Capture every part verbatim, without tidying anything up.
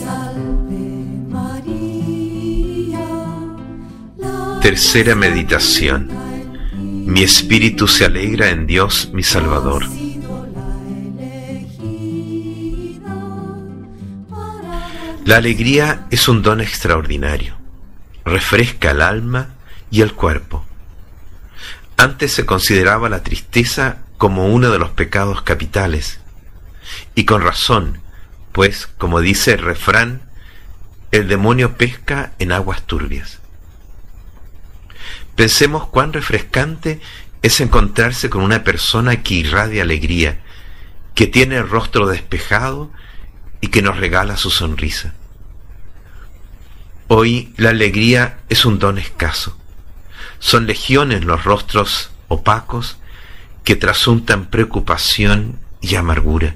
Tercera meditación. Mi espíritu se alegra en Dios mi Salvador. La alegría es un don extraordinario. Refresca el alma y el cuerpo. Antes se consideraba la tristeza como uno de los pecados capitales. Y con razón, pues, como dice el refrán, el demonio pesca en aguas turbias. Pensemos cuán refrescante es encontrarse con una persona que irradia alegría, que tiene el rostro despejado y que nos regala su sonrisa. Hoy la alegría es un don escaso. Son legiones los rostros opacos que trasuntan preocupación y amargura.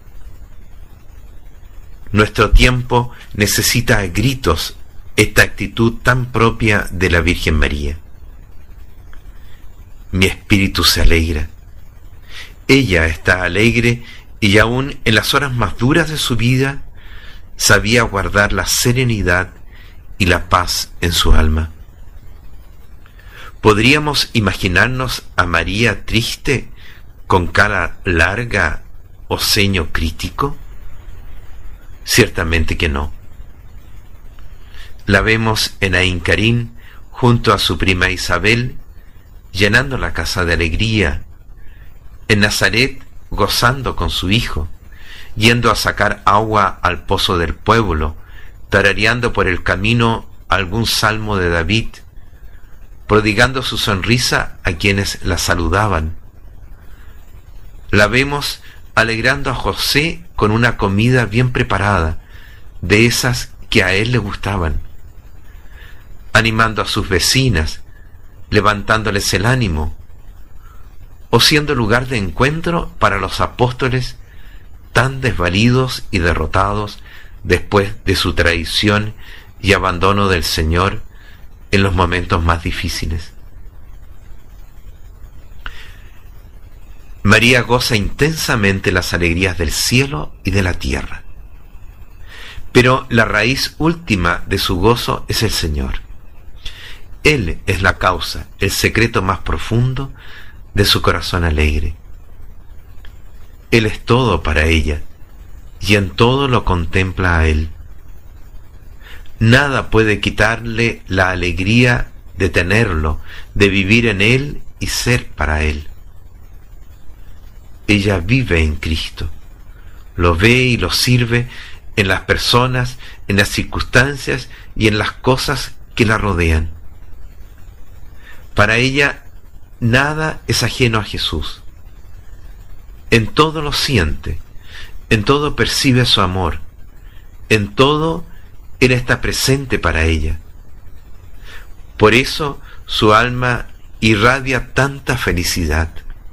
Nuestro tiempo necesita a gritos esta actitud tan propia de la Virgen María. Mi espíritu se alegra. Ella está alegre y aún en las horas más duras de su vida sabía guardar la serenidad y la paz en su alma. ¿Podríamos imaginarnos a María triste, con cara larga o ceño crítico? Ciertamente que no. La vemos en Ain Karim junto a su prima Isabel, llenando la casa de alegría, en Nazaret gozando con su hijo, yendo a sacar agua al pozo del pueblo, tarareando por el camino algún salmo de David, prodigando su sonrisa a quienes la saludaban. La vemos alegrando a José con una comida bien preparada, de esas que a él le gustaban, animando a sus vecinas, levantándoles el ánimo, o siendo lugar de encuentro para los apóstoles tan desvalidos y derrotados después de su traición y abandono del Señor en los momentos más difíciles. María goza intensamente las alegrías del cielo y de la tierra, pero la raíz última de su gozo es el Señor. Él es la causa, el secreto más profundo de su corazón alegre. Él es todo para ella, y en todo lo contempla a Él. Nada puede quitarle la alegría de tenerlo, de vivir en Él y ser para Él. Ella vive en Cristo, lo ve y lo sirve en las personas, en las circunstancias y en las cosas que la rodean. Para ella, nada es ajeno a Jesús. En todo lo siente, en todo percibe su amor, en todo Él está presente para ella. Por eso su alma irradia tanta felicidad.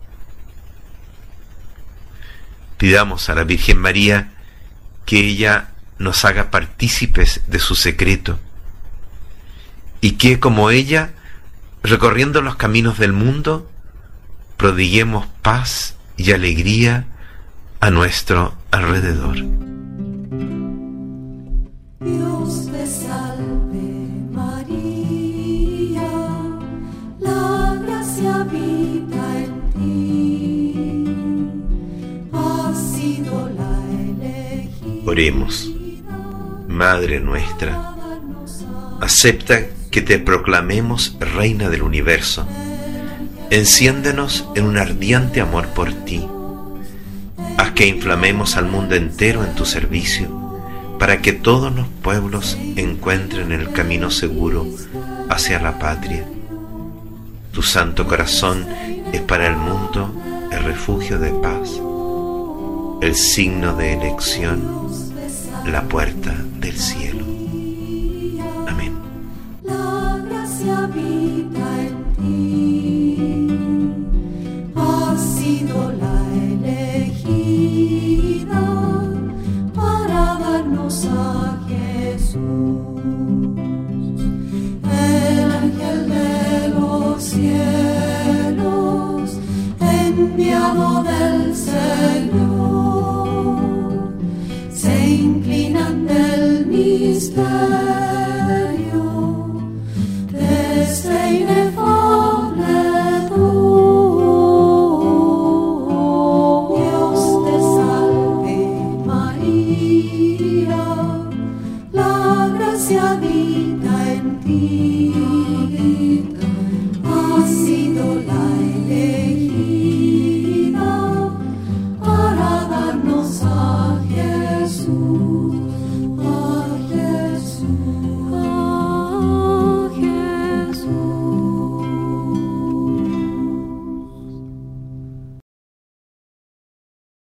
Pidamos a la Virgen María que ella nos haga partícipes de su secreto y que, como ella, recorriendo los caminos del mundo, prodiguemos paz y alegría a nuestro alrededor. Dios te salve María, la gracia habita en ti, has sido la elegida. Oremos. Madre nuestra, acepta que te proclamemos Reina del Universo. Enciéndenos en un ardiente amor por ti. Haz que inflamemos al mundo entero en tu servicio, para que todos los pueblos encuentren el camino seguro hacia la patria. Tu santo corazón es para el mundo el refugio de paz, el signo de elección, la puerta del cielo. Amén. La gracia habita en ti, has sido la elegida para darnos a Jesús. El ángel de los cielos, enviado del Señor, se inclina ante el ti.